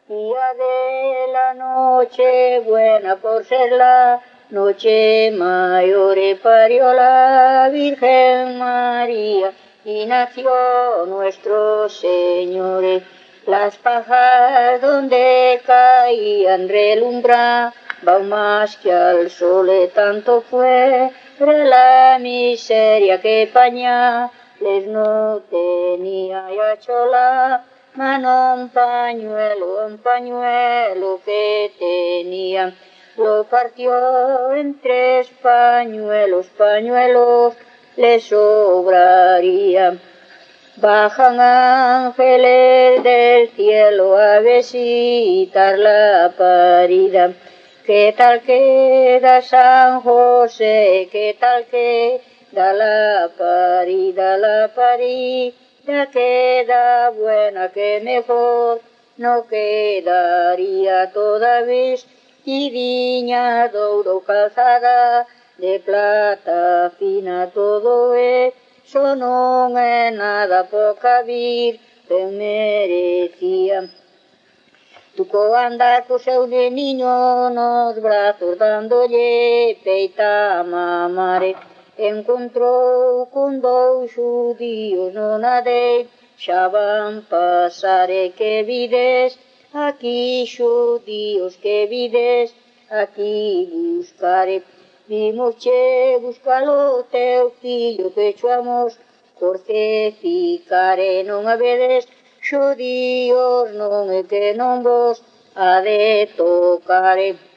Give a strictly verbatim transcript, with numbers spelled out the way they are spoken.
día de la noche buena por ser la noche mayor, parió la Virgen María y nació nuestro Señor. Las pajas donde caían relumbraban más que al sol, tanto fue la miseria que pañales no tenía, y echó la mano un pañuelo, un pañuelo que tenía, lo partió en tres pañuelos, pañuelos le sobraría. Bajan ángeles del cielo a visitar la parida. ¿Qué tal queda San José? ¿Qué tal queda la parida? La parida queda buena, que mejor no quedaría toda vestidinha de oro, calzada de plata fina, todo eso no es nada, poca virgen merecía. Tuvo andar con seu de niño nos brazos, dándole peita a mamare. Encontrou con dous judíos, non a deixaban pasar. E que vides aquí, judíos, que vides aquí buscare. Vimos che buscalo teu fillo, que chuamos crucificare. Non habedes judíos, non é que non vos ha de tocare.